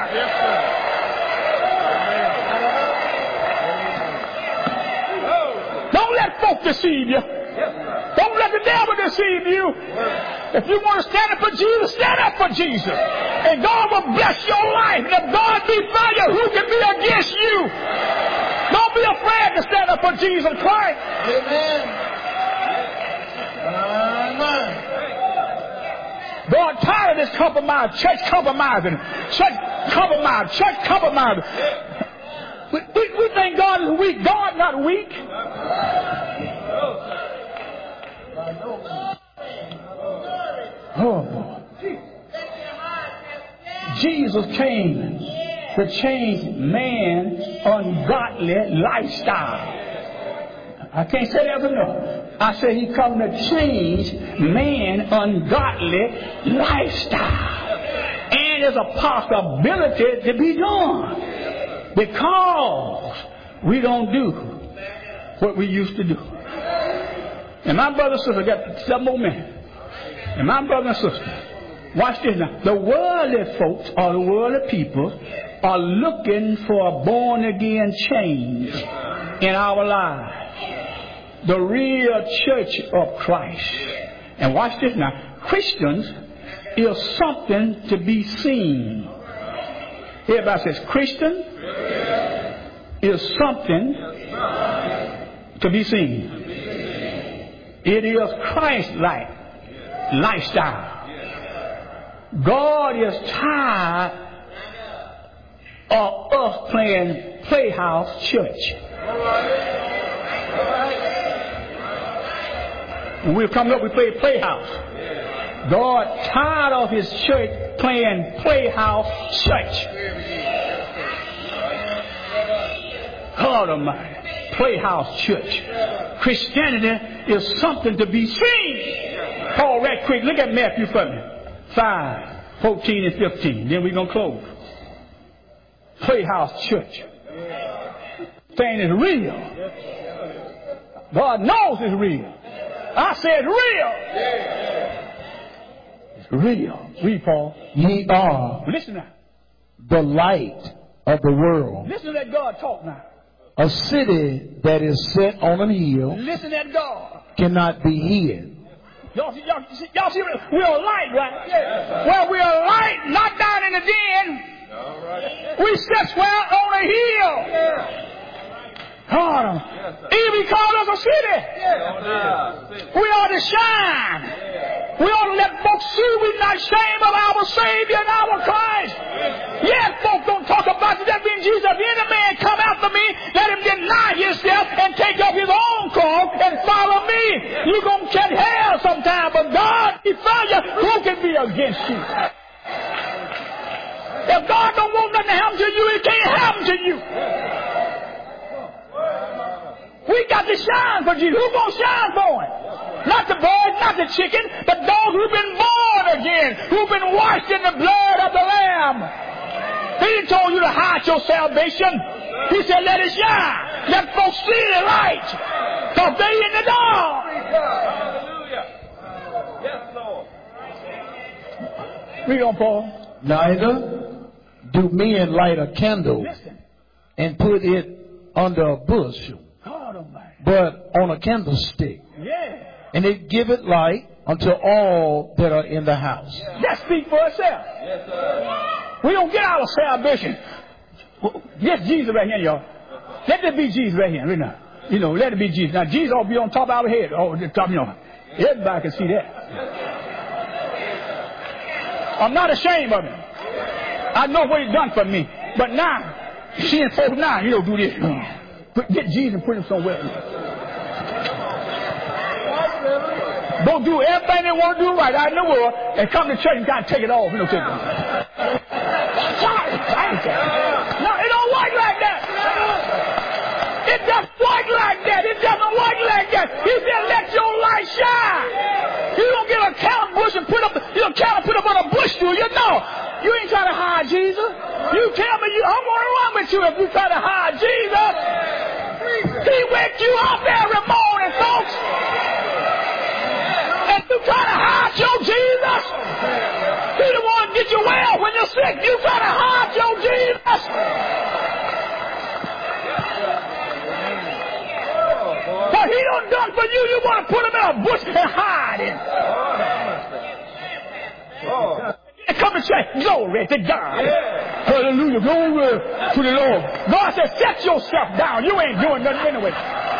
Don't let folk deceive you. Don't let the devil deceive you. If you want to stand up for Jesus, stand up for Jesus. And God will bless your life. And if God be for you, who can be against you? Don't be afraid to stand up for Jesus Christ. Amen. Amen. God tired of this compromise, church compromising, church compromise, church compromising. We, we, we think God is weak. God not weak. Oh, boy. Jesus came to change man's ungodly lifestyle. I can't say that enough. I said he come to change man's ungodly lifestyle. And there's a possibility to be done. Because we don't do what we used to do. And my brother and sister, got seven more minutes. And my brother and sister, watch this now. The worldly folks or the worldly people are looking for a born again change in our lives. The real church of Christ. And watch this now. Christians is something to be seen. Everybody says Christian is something to be seen. It is Christ-like lifestyle. God is tired of us playing playhouse church. When we were coming up, we played playhouse. God tired of His church playing playhouse church. God Almighty. Playhouse church. Christianity is something to be seen. Paul, right quick, look at Matthew for me. five, fourteen and fifteen. Then we're going to close. Playhouse church. Thing is real. God knows it's real. I said real. It's real. Read, Paul. Ye are Listen now. the light of the world. Listen to that God talk now. A city that is set on an hill Listen to that God. cannot be hid. Y'all see, y'all, see, y'all see, we're a light, right? Yeah. Well, we're a light, not down in the den. All right. We sit well on a hill. Yeah. Oh, even He called us a city. Yeah. We ought to shine. Yeah. We ought to let folks see we're not ashamed of our Savior and our Christ. Yes, folks don't talk about that being Jesus. If any man come after me, let him deny himself and take up his own cross and follow me. You're going to catch hell sometime, but God, He found you. Who can be against you? If God don't want nothing to happen to you, it can't happen to you. We got to shine for Jesus. Who's going to shine for Him? Not the boys, not the chicken, but those who've been born again, who've been washed in the blood of the Lamb. He didn't tell you to hide your salvation. He said, let it shine. Let folks see the light. Because they in the dark. Hallelujah. Yes, Lord. Read on, Paul. Neither do men light a candle Listen. and put it under a bushel, but on a candlestick. Yeah. And it giveth light unto all that are in the house. That speak for itself. Yes, sir. We don't get our salvation. Get Jesus right here, y'all. Let it be Jesus right here, right now. You know, let it be Jesus. Now, Jesus ought to be on top of our head. Oh, the top, you know. Everybody can see that. I'm not ashamed of Him. I know what He's done for me. But now, seeing folks now, you don't do this. Put, get Jesus and put Him somewhere. Don't do everything they want to do right out in the world and come to church and kind of take it off. You know, take it off. sorry. No, it don't work like that. It doesn't work like that. It doesn't work like that. He said, let your light shine. You don't get a count bush and put up, you don't count and put up on a bush, do you? No. You ain't trying to hide Jesus. You tell me you, I'm going to run with you if you try to hide Jesus. He wakes you up every morning, folks. And you try to hide your Jesus. He the one to get you well when you're sick. You try to hide your Jesus. But he done done for you. You want to put him in a bush and hide him. Come and say, glory to God. Yeah. Hallelujah. Glory to the Lord. God said, set yourself down. You ain't doing nothing anyway.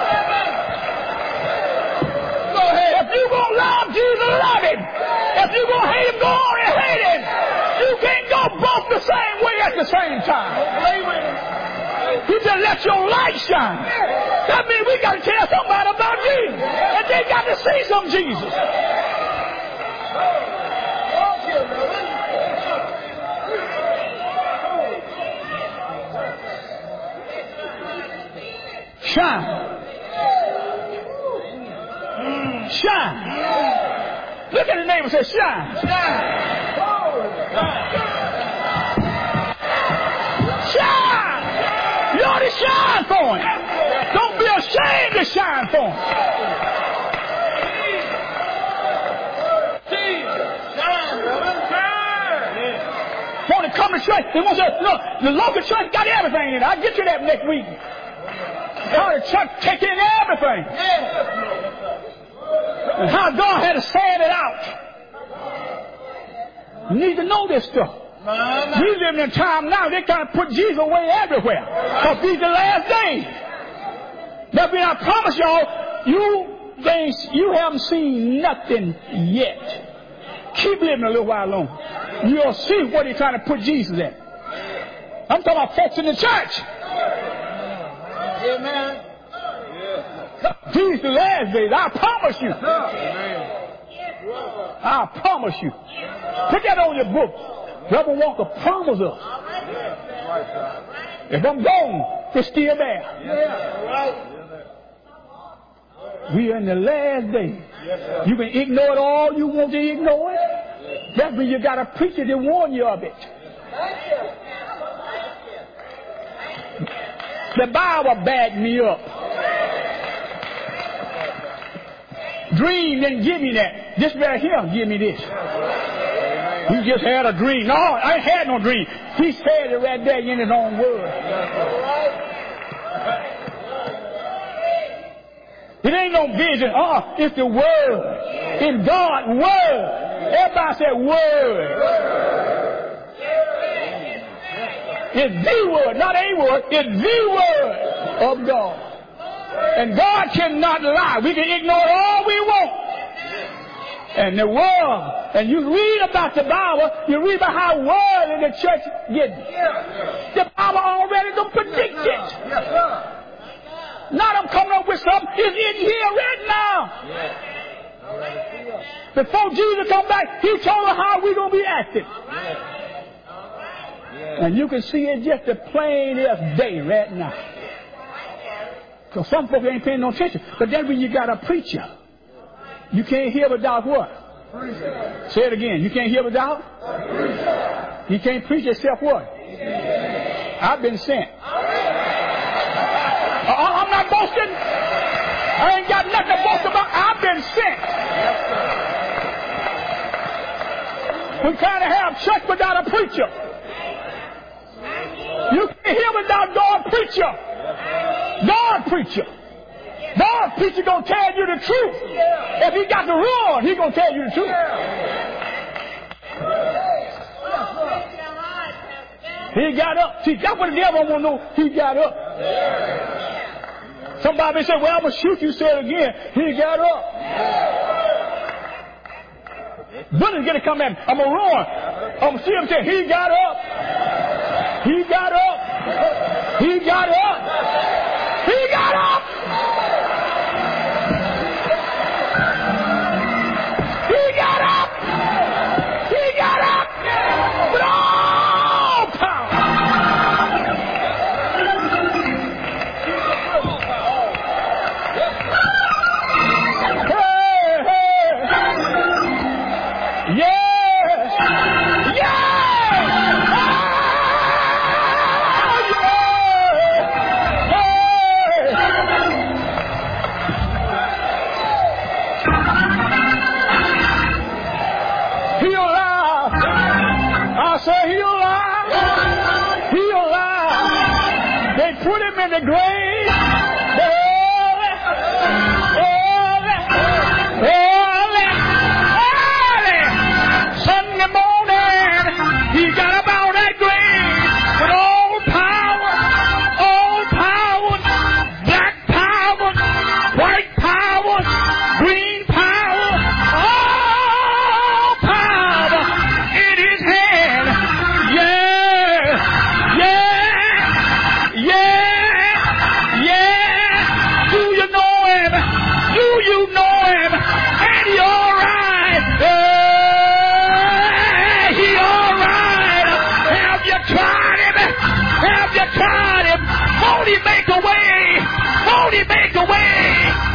Go ahead. If you gonna love Jesus, love him. If you gonna hate him, go on and hate him. You can't go both the same way at the same time. He said, let your light shine. That means we got to tell somebody about Jesus. And they got to see some Jesus. Shine. Shine. Look at the neighbor and say, shine. Shine. Shine. You ought to shine for him. Don't be ashamed to shine for him. Want to come to church? They want to say, look, the local church got everything in it. I'll get you that next week. How the church take in everything. And how God had to sand it out. You need to know this stuff. We live in a time now they kind of put Jesus away everywhere. Because these are the last days. That means I promise y'all, you things you haven't seen nothing yet. Keep living a little while longer. You'll see what he's trying to put Jesus in. I'm talking about folks in the church. Amen. These the last days, I promise you. I promise you. Put that on your book. Reverend Walker promised us. If I'm gone, it's still there. We are in the last days. You can ignore it all you want to ignore it. That means you got a preacher to warn you of it. The Bible backed me up. Dream didn't give me that. This right here give me this. You just had a dream. No, I ain't had no dream. He said it right there in his own word. It ain't no vision. Uh-uh. It's the word. It's God's word. Everybody say word. It's the word, not a word. It's the word of God. And God cannot lie. We can ignore all we want. And the world, and you read about the Bible, you read about how world in the church gets. The Bible already don't predict it. Now I'm coming up with something. It's in here right now. Before Jesus come back, he told us how we're going to be acting. And you can see it just as plain as day right now. Because some folks ain't paying no attention. But then when you got a preacher, you can't hear without what? Say it again. You can't hear without? You can't preach yourself what? I've been sent. Uh, I'm not boasting. I ain't got nothing to boast about. I've been sent. We kind of have church without a preacher. You can't hear without God preacher. God preacher. God preacher gonna tell you the truth. If he got the rule, he gonna tell you the truth. He got up. See, that's what the devil want to know. He got up. Somebody say, well, I'm going to shoot you. Say it again. He got up. Bullets going to come at me. I'm going to roar. I'm going to see him say, he got up. He got up. He got up. He got up. He got up. He got up. With all power. say he alive. He alive. They put him in the grave. Early, early, early, early. Sunday morning, he got up out of that grave with all power, all power, black power, white power, green power, all power in his hand. Yeah, yeah, yeah, yeah. Do you know him? Do you know him? And he all right. Yeah, he all right. Have you tried him? Have you tried him? Won't he make a way? Won't he make a way?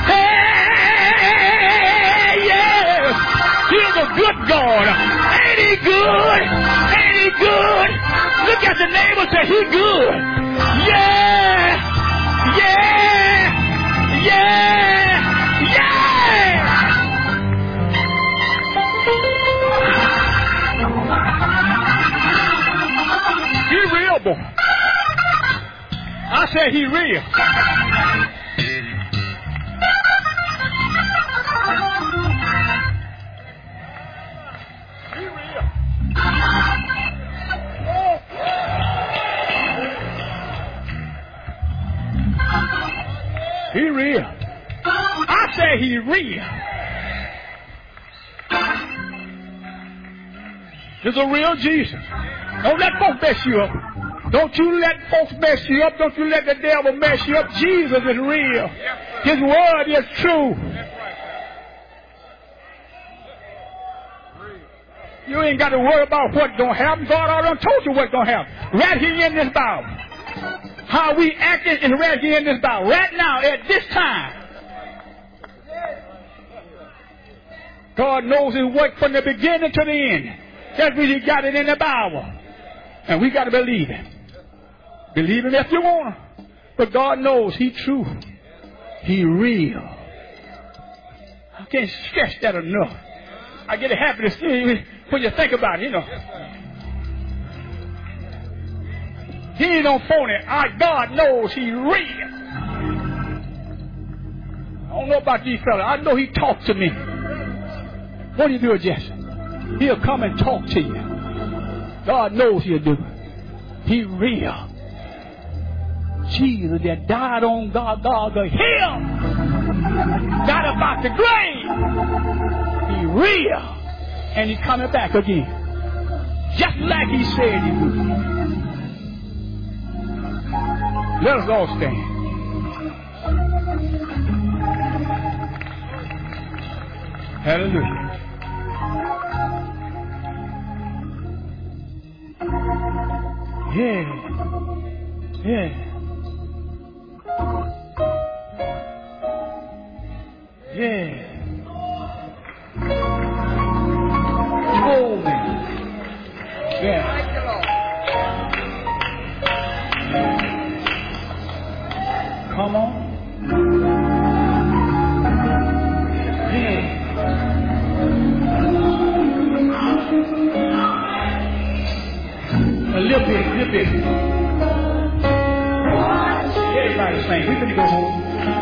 Hey, yeah. He's a good God. Ain't he good? Ain't he good? Look at the neighbor and say, he good. Yeah, yeah, yeah, yeah. He real, boy. I said he real. He real. He real. I say he real. There's a real Jesus. Don't let folks mess you up. Don't you let folks mess you up. Don't you let the devil mess you up. Jesus is real. His word is true. You ain't got to worry about what's going to happen. God already told you what's going to happen. Right here in this Bible. How we acting is right here in this Bible. Right now, at this time. God knows his work from the beginning to the end. That's why he got it in the Bible. And we got to believe it. Believe him if you want to. But God knows he's true. He real. I can't stress that enough. I get happy to see when you think about it, you know. He ain't no phony. Our God knows he's real. I don't know about these fellas. I know he talks to me. What do you do, Jesse? He'll come and talk to you. God knows he'll do it. He real. Jesus that died on God, God the hill. Got about the grave. He real. And he's coming back again. Just like he said he would. Let us all stand. Hallelujah. Yeah. Yeah. Yeah. Hold me. Yeah. Come on. Yeah. A little bit, a little bit. Everybody sing. We're going to go home.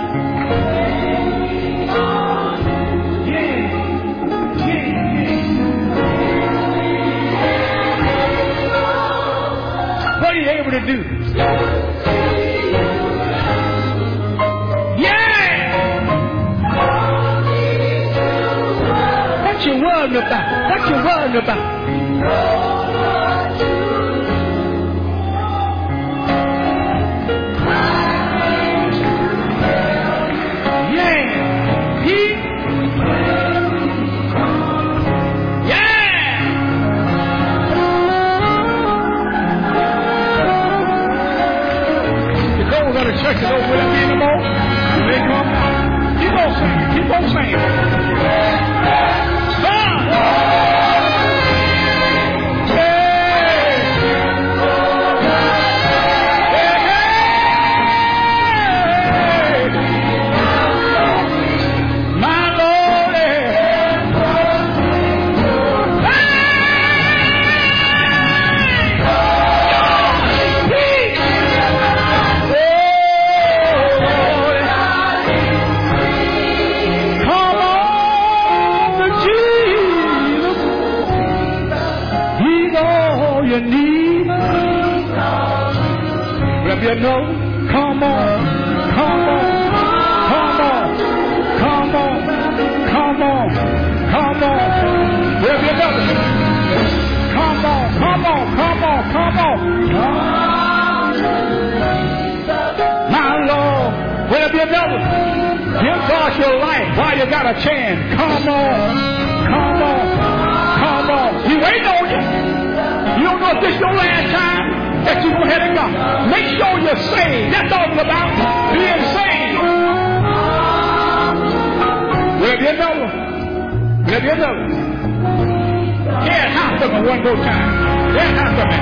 Yeah. Yeah. Yeah. What are you able to do? What you worrying about? What you worrying about? Yeah. He. Yeah. The doors of the church is over with me anymore. They come. Keep on singing. Keep on singing. your knees. Rub your nose. Come on. Come on. Come on. Come on. Come on. Come on. Rub your nose. Come on. Come on. Come on. Come on. My Lord. Rub your nose. Give God your life while you got a chance. Come on. Come on. Come on. He waiting on you. You don't know if this is your last time that you go ahead and go. Make sure you're saved. That's all it's about. Being saved. Wherever you know. Wherever you know. Yeah, house of me one more time. Yeah, house of me.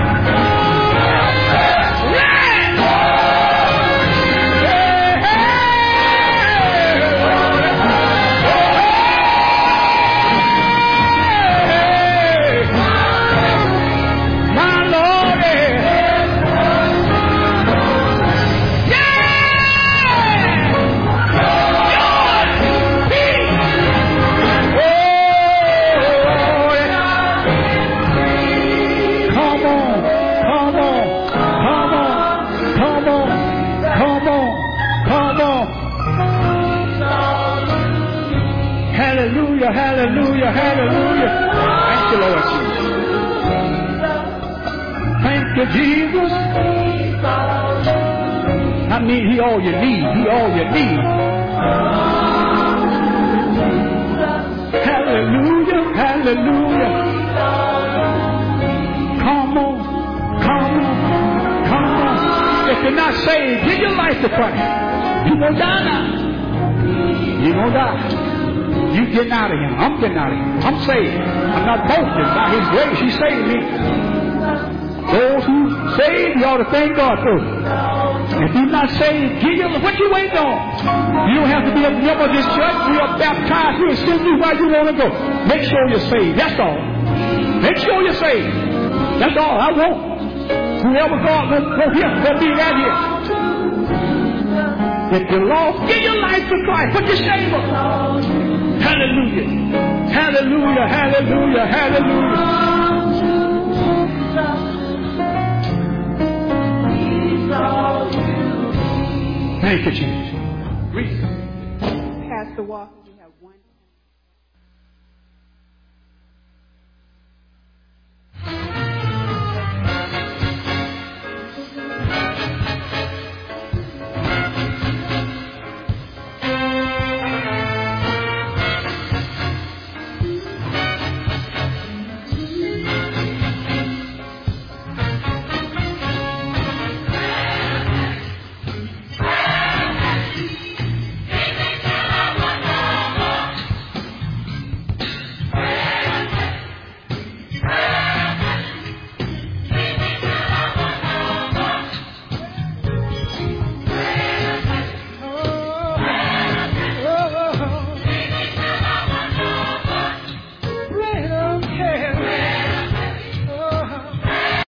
Hallelujah, hallelujah, hallelujah. Thank you, Lord Jesus. Thank you, Jesus. I mean, He all you need. He all you need. Hallelujah, hallelujah. Come on, come on, come on. If you're not saved, give your life to Christ. You're going to die now. You're going to die. You getting out of here. I'm getting out of here. I'm saved. I'm not boasting. By His grace, He saved me. Those who saved, you ought to thank God for it. If you're not saved, give your, what you waiting on? You don't have to be a member of this church. We are baptized. We'll send you where you want to go. Make sure you're saved. That's all. Make sure you're saved. That's all I want. Whoever God will go here, will be right here. If you're lost, give your life to Christ. Put your shame up. Hallelujah. Hallelujah. Hallelujah. Hallelujah. Thank you, Jesus. Pastor Walker.